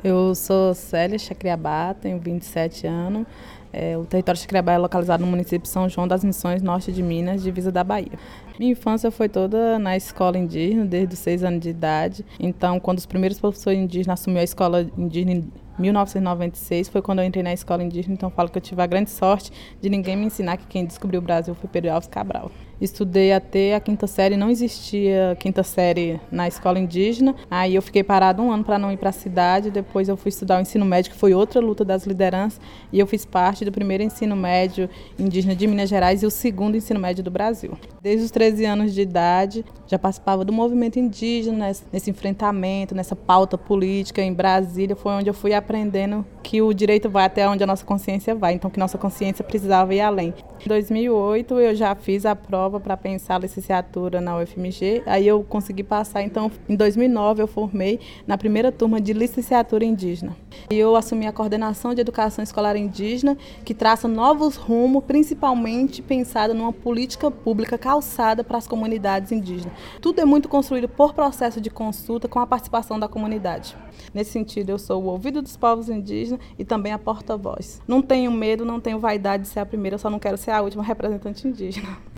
Eu sou Célia Chacriabá, tenho 27 anos. O território de Chacriabá é localizado no município de São João das Missões, norte de Minas, divisa da Bahia. Minha infância foi toda na escola indígena, desde os 6 anos de idade. Então, quando os primeiros professores indígenas assumiram a escola indígena em 1996, foi quando eu entrei na escola indígena. Então, eu falo que eu tive a grande sorte de ninguém me ensinar que quem descobriu o Brasil foi Pedro Álvares Cabral. Estudei até a quinta série, não existia quinta série na escola indígena. Aí eu fiquei parada um ano para não ir para a cidade. Depois eu fui estudar o ensino médio, que foi outra luta das lideranças. E eu fiz parte do primeiro ensino médio indígena de Minas Gerais e o segundo ensino médio do Brasil. Desde os 13 anos de idade, já participava do movimento indígena, nesse enfrentamento, nessa pauta política em Brasília. Foi onde eu fui aprendendo que o direito vai até onde a nossa consciência vai, então que nossa consciência precisava ir além. Em 2008 eu já fiz a prova para pensar a licenciatura na UFMG, aí eu consegui passar, então em 2009 eu formei na primeira turma de licenciatura indígena. E eu assumi a coordenação de educação escolar indígena, que traça novos rumos, principalmente pensada numa política pública calçada para as comunidades indígenas. Tudo é muito construído por processo de consulta com a participação da comunidade. Nesse sentido, eu sou o ouvido dos povos indígenas e também a porta-voz. Não tenho medo, não tenho vaidade de ser a primeira, eu só não quero ser a última representante indígena.